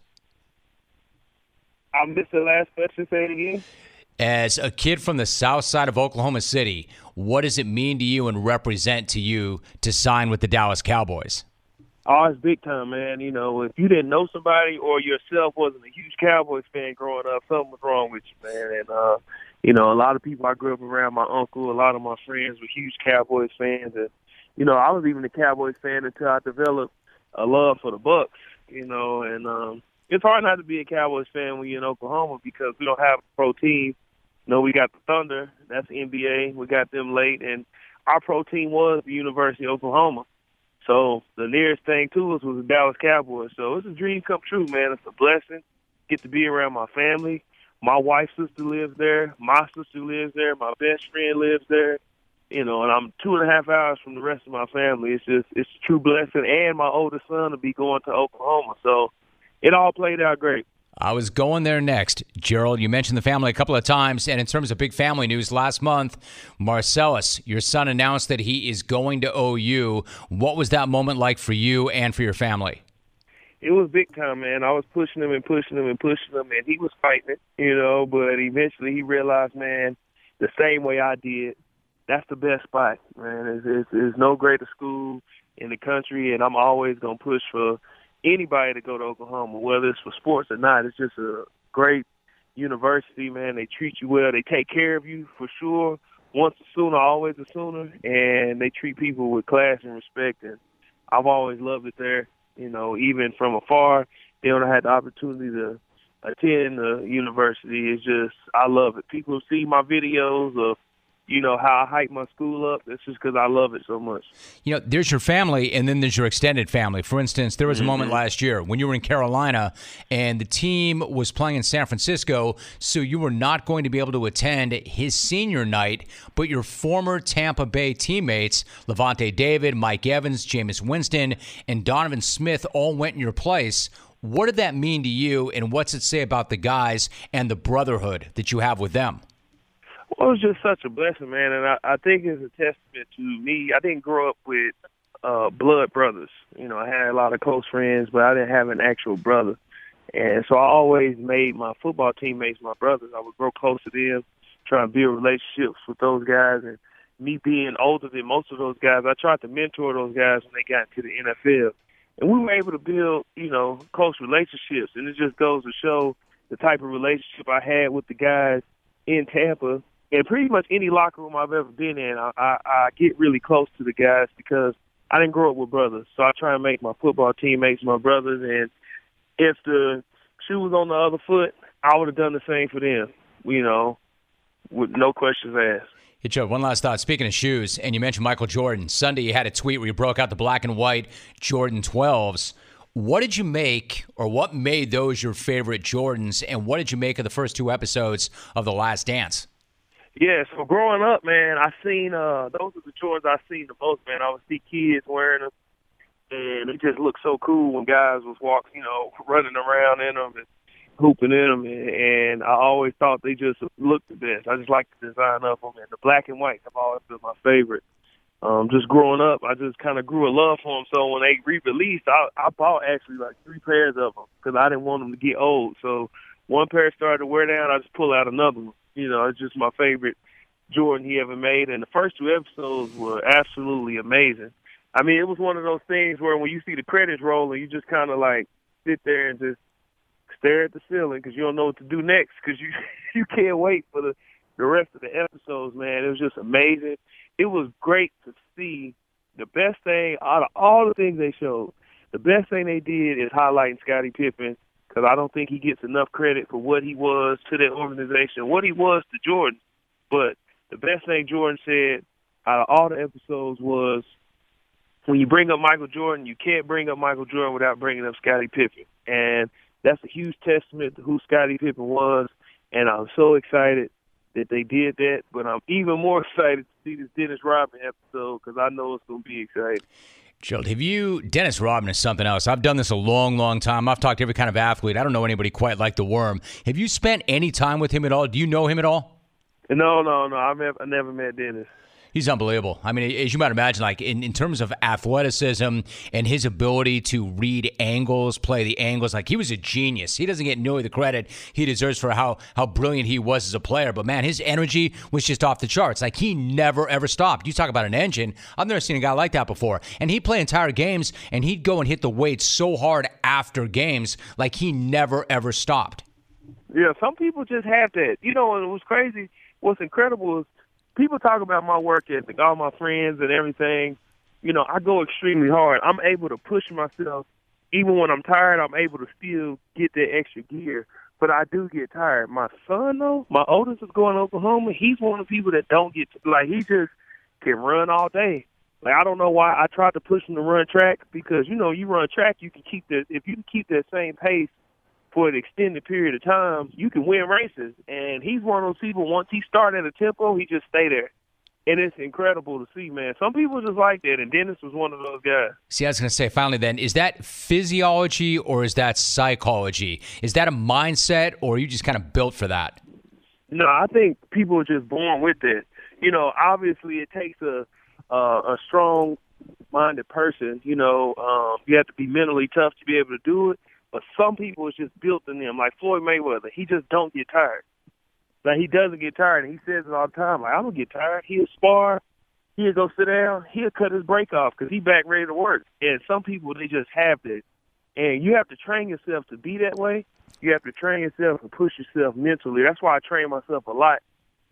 I missed the last question. Say it again. As a kid from the south side of Oklahoma City, what does it mean to you and represent to you to sign with the Dallas Cowboys? Oh, it's big time, man. You know, if you didn't know somebody or yourself wasn't a huge Cowboys fan growing up, something was wrong with you, man. And, you know, a lot of people I grew up around, my uncle, a lot of my friends were huge Cowboys fans. And, you know, I was even a Cowboys fan until I developed a love for the Bucs, you know. And it's hard not to be a Cowboys fan when you're in Oklahoma because we don't have a pro team. You know, we got the Thunder. That's the NBA. We got them late. And our pro team was the University of Oklahoma. So the nearest thing to us was the Dallas Cowboys. So it's a dream come true, man. It's a blessing. Get to be around my family. My wife's sister lives there. My sister lives there. My best friend lives there. You know, and I'm 2.5 hours from the rest of my family. It's a true blessing. And my oldest son will be going to Oklahoma. So it all played out great. I was going there next. Gerald, you mentioned the family a couple of times, and in terms of big family news, last month, Marcellus, your son, announced that he is going to OU. What was that moment like for you and for your family? It was big time, man. I was pushing him, and he was fighting it, you know, but eventually he realized, man, the same way I did, that's the best spot, man. There's no greater school in the country, and I'm always going to push for anybody to go to Oklahoma, whether it's for sports or not. It's just a great university, man. They treat you well. They take care of you for sure. Once a Sooner, always a Sooner. And they treat people with class and respect. And I've always loved it there. You know, even from afar, you know, I had the opportunity to attend the university. It's just, I love it. People see my videos of, you know, how I hype my school up. It's just because I love it so much. You know, there's your family, and then there's your extended family. For instance, there was a moment last year when you were in Carolina, and the team was playing in San Francisco, so you were not going to be able to attend his senior night, but your former Tampa Bay teammates, Levante David, Mike Evans, Jameis Winston, and Donovan Smith all went in your place. What did that mean to you, and what's it say about the guys and the brotherhood that you have with them? Well, it was just such a blessing, man, and I think it's a testament to me. I didn't grow up with blood brothers. You know, I had a lot of close friends, but I didn't have an actual brother. And so I always made my football teammates my brothers. I would grow close to them, try and build relationships with those guys. And me being older than most of those guys, I tried to mentor those guys when they got into the NFL. And we were able to build, you know, close relationships. And it just goes to show the type of relationship I had with the guys in Tampa. And pretty much any locker room I've ever been in, I get really close to the guys because I didn't grow up with brothers. So I try and make my football teammates my brothers. And if the shoe was on the other foot, I would have done the same for them, you know, with no questions asked. Hey, Joe, one last thought. Speaking of shoes, and you mentioned Michael Jordan. Sunday you had a tweet where you broke out the black and white Jordan 12s. What did you make, or what made those your favorite Jordans, and what did you make of the first 2 episodes of The Last Dance? Yeah, so growing up, man, I seen those are the Jordans I seen the most, man. I would see kids wearing them, and it just looked so cool when guys was walking, you know, running around in them and hooping in them, and I always thought they just looked the best. I just liked the design of them, and the black and white have always been my favorite. Just growing up, I just kind of grew a love for them. So when they re-released, I bought actually like 3 pairs of them because I didn't want them to get old. So one pair started to wear down, I just pull out another one. You know, it's just my favorite Jordan he ever made. And the first 2 episodes were absolutely amazing. I mean, it was one of those things where when you see the credits rolling, you just kind of like sit there and just stare at the ceiling because you don't know what to do next because you can't wait for the rest of the episodes, man. It was just amazing. It was great to see. The best thing out of all the things they showed, the best thing they did is highlighting Scottie Pippen, because I don't think he gets enough credit for what he was to that organization, what he was to Jordan. But the best thing Jordan said out of all the episodes was, when you bring up Michael Jordan, you can't bring up Michael Jordan without bringing up Scottie Pippen. And that's a huge testament to who Scottie Pippen was. And I'm so excited that they did that. But I'm even more excited to see this Dennis Rodman episode, because I know it's going to be exciting. Gerald, Dennis Rodman is something else. I've done this a long, long time. I've talked to every kind of athlete. I don't know anybody quite like the Worm. Have you spent any time with him at all? Do you know him at all? No. I never met Dennis. He's unbelievable. I mean, as you might imagine, like in terms of athleticism and his ability to read angles, play the angles, like he was a genius. He doesn't get nearly the credit he deserves for how brilliant he was as a player. But, man, his energy was just off the charts. Like, he never, ever stopped. You talk about an engine. I've never seen a guy like that before. And he'd play entire games, and he'd go and hit the weights so hard after games, like he never, ever stopped. Yeah, some people just have that. You know, and it was crazy. What's incredible is, people talk about my work ethic, all my friends and everything. You know, I go extremely hard. I'm able to push myself. Even when I'm tired, I'm able to still get that extra gear. But I do get tired. My son, though, my oldest is going to Oklahoma. He's one of the people that don't get – like, he just can run all day. Like, I don't know why I tried to push him to run track, because, you know, you run track, you can keep that – if you can keep that same pace for an extended period of time, you can win races. And he's one of those people, once he started at a tempo, he just stay there. And it's incredible to see, man. Some people just like that, and Dennis was one of those guys. See, I was going to say, finally then, is that physiology or is that psychology? Is that a mindset, or are you just kind of built for that? No, I think people are just born with it. You know, obviously it takes a strong-minded person. You know, you have to be mentally tough to be able to do it. But some people, it's just built in them. Like Floyd Mayweather, he just don't get tired. Like, he doesn't get tired, and he says it all the time. Like, I don't get tired. He'll spar. He'll go sit down. He'll cut his break off because he's back ready to work. And some people, they just have that. And you have to train yourself to be that way. You have to train yourself and push yourself mentally. That's why I train myself a lot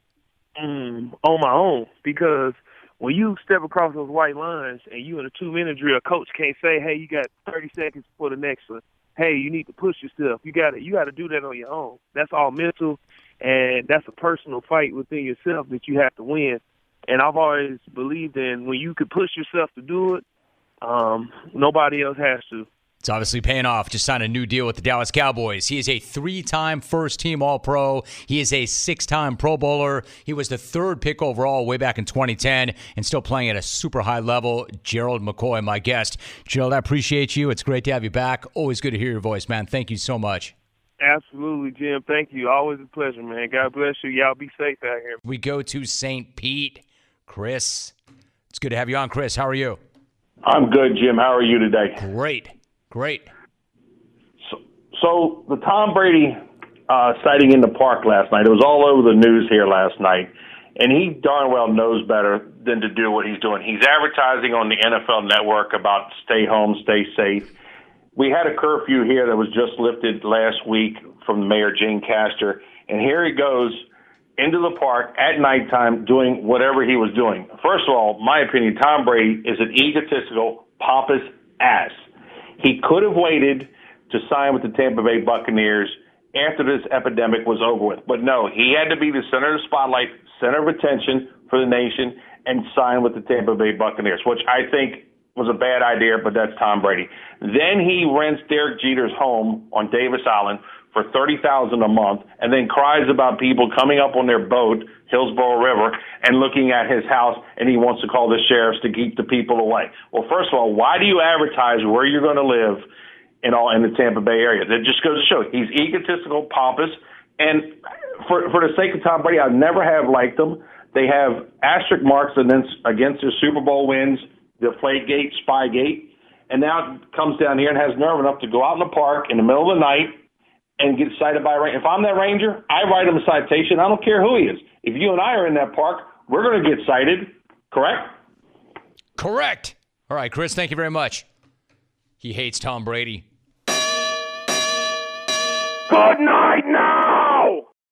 on my own, because when you step across those white lines and you in a 2-minute drill, coach can't say, hey, you got 30 seconds for the next one. Hey, you need to push yourself. You got to do that on your own. That's all mental, and that's a personal fight within yourself that you have to win. And I've always believed in, when you can push yourself to do it, nobody else has to. It's obviously paying off. Just signed a new deal with the Dallas Cowboys. He is a 3-time first-team All-Pro. He is a 6-time Pro Bowler. He was the 3rd pick overall way back in 2010 and still playing at a super high level. Gerald McCoy, my guest. Gerald, I appreciate you. It's great to have you back. Always good to hear your voice, man. Thank you so much. Absolutely, Jim. Thank you. Always a pleasure, man. God bless you. Y'all be safe out here. We go to St. Pete. Chris, it's good to have you on. Chris, how are you? I'm good, Jim. How are you today? Great. So the Tom Brady sighting in the park last night, it was all over the news here last night, and he darn well knows better than to do what he's doing. He's advertising on the NFL Network about stay home, stay safe. We had a curfew here that was just lifted last week from Mayor Gene Castor, and here he goes into the park at nighttime doing whatever he was doing. First of all, my opinion, Tom Brady is an egotistical, pompous ass. He could have waited to sign with the Tampa Bay Buccaneers after this epidemic was over with. But no, he had to be the center of the spotlight, center of attention for the nation, and sign with the Tampa Bay Buccaneers, which I think was a bad idea, but that's Tom Brady. Then he rents Derek Jeter's home on Davis Island for $30,000 a month, and then cries about people coming up on their boat, Hillsborough River, and looking at his house, and he wants to call the sheriffs to keep the people away. Well, first of all, why do you advertise where you're going to live in the Tampa Bay area? That just goes to show he's egotistical, pompous, and for the sake of Tom Brady, I never have liked them. They have asterisk marks against their Super Bowl wins, Deflategate, Spygate, and now it comes down here and has nerve enough to go out in the park in the middle of the night and get cited by a ranger. If I'm that ranger, I write him a citation. I don't care who he is. If you and I are in that park, we're going to get cited. Correct? Correct. All right, Chris, thank you very much. He hates Tom Brady. Good night now.